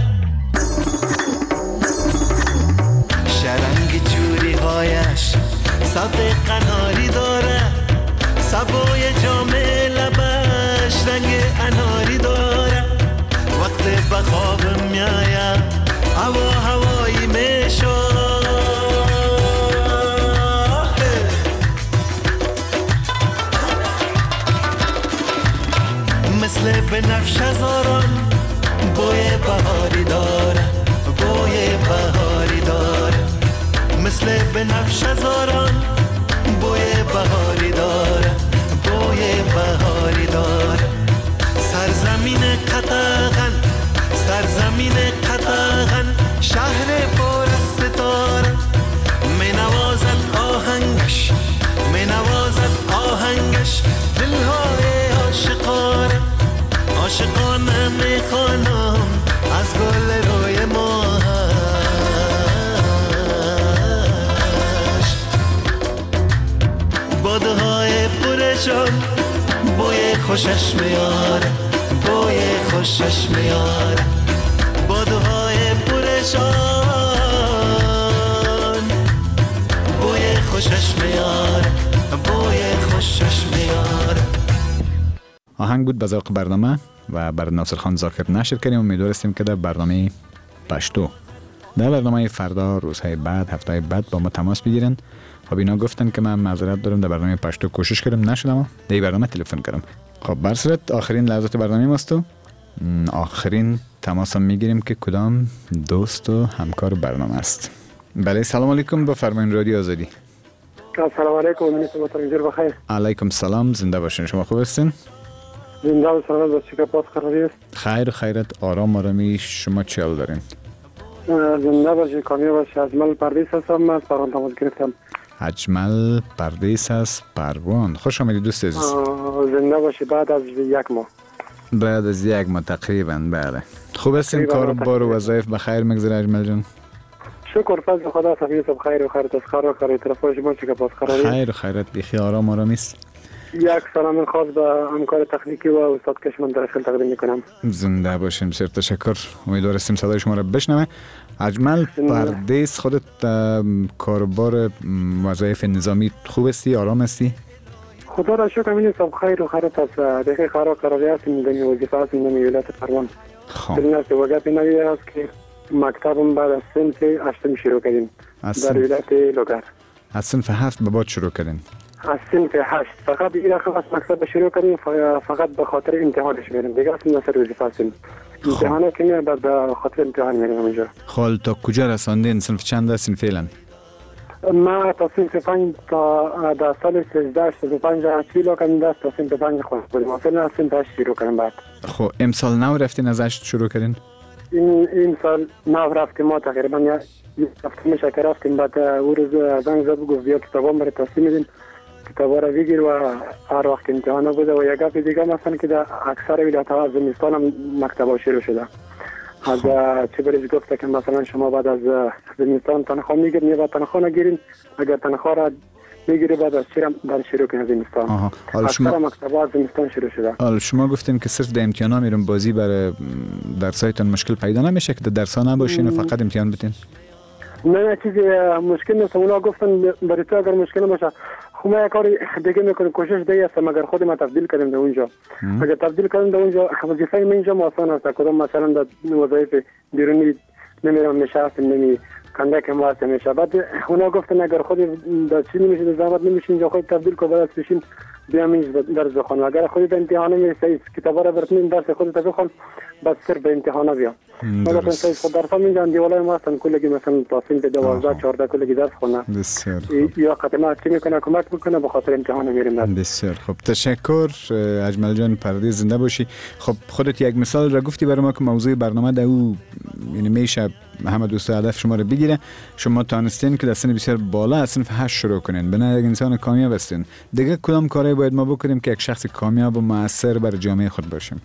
شرنگ چوری هایش صوت قناری داره سبوی جام لبش رنگ اناری داره وقت به خواب میایم هوا هوایی میشو مثل بنفش هزاران بوی بهاری داره بوی بهاری داره مثل بنفش هزاران بوی بهاری داره بوی بهاری داره سرزمین قطغن سرزمین قطغن شهر پر از ستاره می نوازد آهنگش می نوازد آهنگش دلهای عاشقانه عاشقانه می خوانم از گل روی ماهش بادهای پرشان بوی خوشش میاره بوی خوشش میاره بادهای پرشان بوی خوشش میاره بوی خوشش میاره. آهنگ بود به ذوق برنامه و بر ناصر خان ذاکر نشر کردیم. امیدوار هستیم که در برنامه پشتو در برنامه فردا روزهای بعد هفته بعد با ما تماس بگیرن. خب اینا گفتن که من معذرت دارم در برنامه پشتو کوشش کردم نشدم در برنامه تلفن کردم. خب برصورت آخرین لحظات برنامه ماست و آخرین تماس هم میگیریم که کدام دوست و همکار برنامه است. بله سلام علیکم، بفرمایید رادیو آزادی. سلام علیکم، امیدوارم محترم بخیر. علیکم سلام، زنده باشین. شما خوب هستین؟ زنده و سلامت باشید. پاس قراری است. خیر و خیرت، آرام آرامی. شما چی حال دارین؟ زنده باشی، کامیاب باشی. اجمل پردیس هستم، من از پروان تماس گرفتم. اجمل پردیس از پروان، خوش آمدید دوست عزیز. زنده باشی. بعد از یک ماه بعد از یک ماه تقریبا. بله خوب هستین؟ کار و بار و وظایف بخیر میگذره اجمل جان؟ شکر فضل خدا. صفیه صاحب خیر و خیرت از خیر و خیر طرف شما چه که پاس قراری؟ خیر و خیرت بخیر، آرام آرامی است. یک سلام خاص به همکار تکنیکی و استاد کشمن درشل تقدیم میکنم. زنده باشین، بسیار تشکر. امیدوار هستیم صدای شما را بشنوه. اجمل پردیس، خودت کاربار وظایف نظامی خوب هستی؟ آرام هستی؟ خدا را شکر. امین صاحب خیر و خیرت از دقیقه خیر و قراری هستیم دنی وظیفه هستیم دنی ولایت پروان. خب دنی است وقتی نوی است که مکتبم بعد از صنف هشتم شروع کردیم در ولایت لوگر. از صنف هفت به بعد شروع کردین؟ از صنف هشت. فقط این رقم از مکتب شروع کردیم فقط به خاطر امتحانش میریم، دیگه اصلا نصر وظیفه هستیم. امتحانه که میره بعد به خاطر امتحان میریم اونجا. خال تا کجا رساندین؟ صنف چند هستین فعلا؟ ما تا صنف پنج تا در سال سیزده شصت و پنج چیلو کردیم دست تا صنف پنج خواهد بودیم. اصلا از صنف هشت شروع کردیم بعد. خب امسال نو رفتین از هشت شروع کردین؟ این این سال نو رفتیم ما تقریبا یک هفته میشه که رفتیم. بعد او روز زنگ زد گفت بیا کتابام برای تسلیم میدیم، کتابا را بگیر و هر وقت امتحانا بوده. و یک گپ دیگه مثلا که در اکثر ولایت‌ها زمستان هم مکتبا شروع شده. از چه برش گفته که مثلا شما بعد از زمستان تنخواه میگیرین یا تنخواه نگیرین، اگر تنخواه را میگیری بعد از چرا در شروع کنید زمستان. اکثر مکتبا از زمستان شروع شده. حالا شما گفتین که صرف در امتحانا میرم بازی برای درسایتان مشکل پیدا نمیشه که در درس‌ها نباشین و فقط امتحان بتین؟ نه نه چیزی مشکل نیست. اونا گفتن برای تو اگر مشکل باشه خب ما یک کاری دیگه میکنیم، کوشش دیگه است مگر خود ما تبدیل کردیم در اونجا. اگر تبدیل کردیم در اونجا وظیفه من اینجا آسان است. کدام مثلا در وظایف بیرونی نمیرم نشستم نمی کندک ما هست میشه. بعد اونا گفتن اگر خود در چی نمیشه در زحمت نمیشه اینجا خود تبدیل کو بعد بشین بیام اینجا درس بخون. اگر خود امتحان میرسی کتابا را براتون درس خودت بخون بعد صرف به امتحان بیا. مثلا سایز خود درس میگن دیوالای ما هستن کلگی مثلا تاسین به دوازده چهارده کلگی درس خونه. بسیار یا قدمت چی میکنه کمک میکنه به خاطر امتحان میریم. بسیار خب تشکر اجمل جان پردیس، زنده باشی. خب خودت یک مثال را گفتی برای ما که موضوع برنامه در او یعنی میشه همه دوستا هدف شما رو بگیره. شما تانستین که در سن بسیار بالا از صنف هشت شروع کنین، بنا یک انسان کامیاب هستین. دیگه کدام کاری باید ما بکنیم که یک شخص کامیاب و موثر برای جامعه خود باشیم؟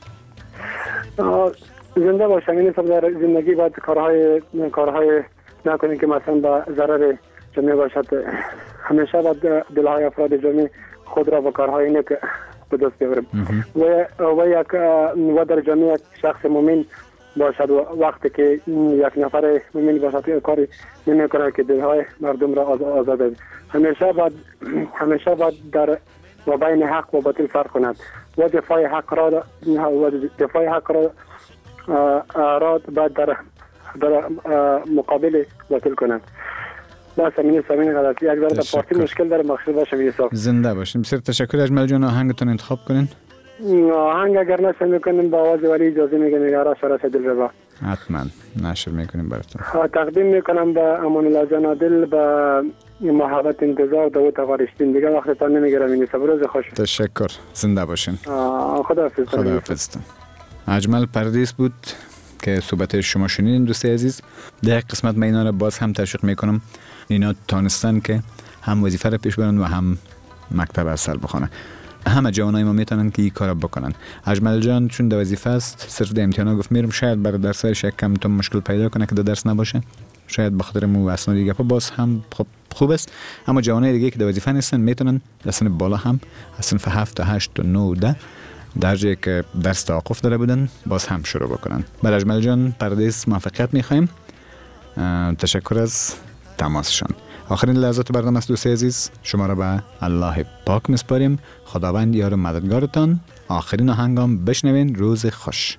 زنده باشم. این سب در زندگی باید کارهای کارهای نکنیم که مثلا با ضرر جامعه باشد. همیشه باید دلهای افراد جامعه خود را با کارهای نیک به دست بیاوریم و و یک و در جامعه یک شخص مؤمن باشد و وقتی که یک نفر مؤمن باشد کاری نمیکنه که دلهای مردم را آزاد است. همیشه باید همیشه باید در و بین حق و باطل فرق کند و دفاع حق را و دفاع حق را را بعد در در مقابل باطل کنند. بس همین سامین غلطی یک ذره پارتی مشکل داره مخصوص باشه میساخت. زنده باشین. بسیار تشکر اجمل جان. آهنگتون انتخاب کنین. آهنگ اگر نشه میکنیم با آواز ولی اجازه میگه نگارا شرش دلربا حتما نشر میکنیم براتون. تقدیم میکنم به امان الله جان دل به محبت انتظار داوود آقارشتین. دیگه وقتتان نمیگیرم. این روز خوش. تشکر. زنده باشین. خدا حافظ. خدا حافظ. اجمل پردیس بود که صحبت شما شنیدین دوست عزیز. در یک قسمت من اینا رو باز هم تشویق میکنم اینا تانستن که هم وظیفه رو پیش برن و هم مکتب ارسال بخونه. همه جوانای ما میتونن که این کارو بکنن. اجمل جان چون در وظیفه است صرف در امتحانا گفت میرم، شاید برای درسش یک کم تو مشکل پیدا کنه که در درس نباشه، شاید به خاطر مو اسناد دیگه باز هم خب خوب است. اما جوانای دیگه که در وظیفه نیستن میتونن در سن بالا هم از صنف هفت تا هشت تا نه و ده درجه که درس توقف داره بودن باز هم شروع بکنن. برای اجمل جان پردیس موفقیت میخوایم. تشکر از تماسشان. آخرین لحظات برنامه است دوست عزیز. شما را به الله پاک میسپاریم. خداوند یار و مددگارتان. آخرین آهنگام بشنوین. روز خوش.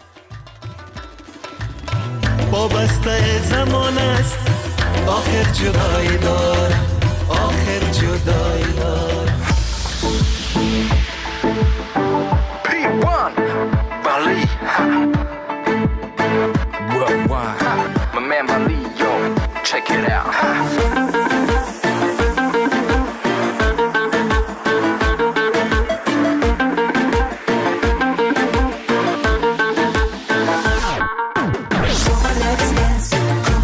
وابسته زمان است آخر جدایی دار، آخر جدایی دار. پی وان Bali worldwide, my man Bali, yo, check it out. Let's dance, come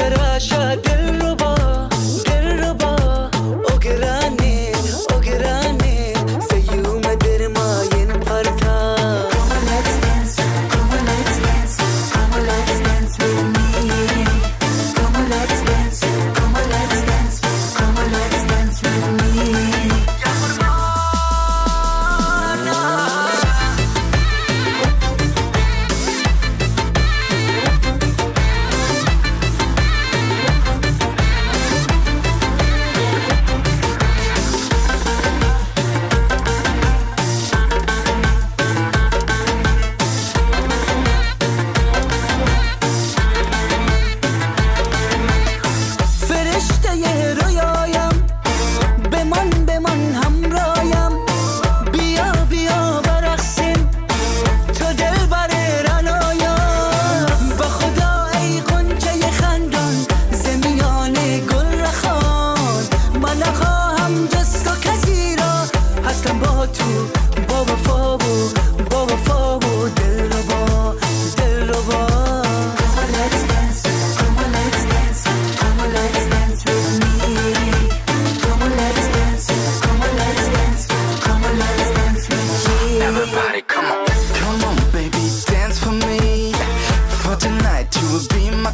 تراشا دل رو با دل رو با اوگرانه اوگرانه سیوم در ماین پرتا Come on let's dance Come on let's dance Come on let's dance with me Come on let's dance Come on let's dance Come on let's dance with me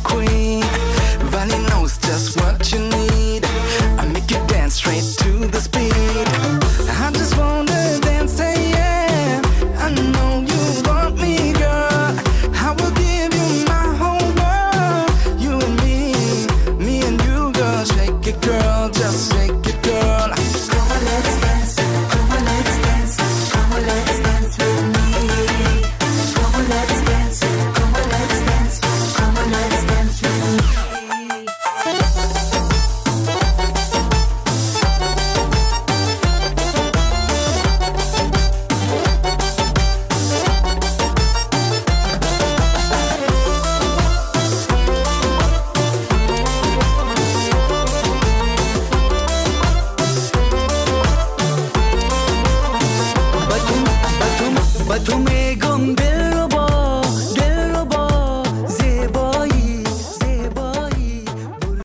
Straight to the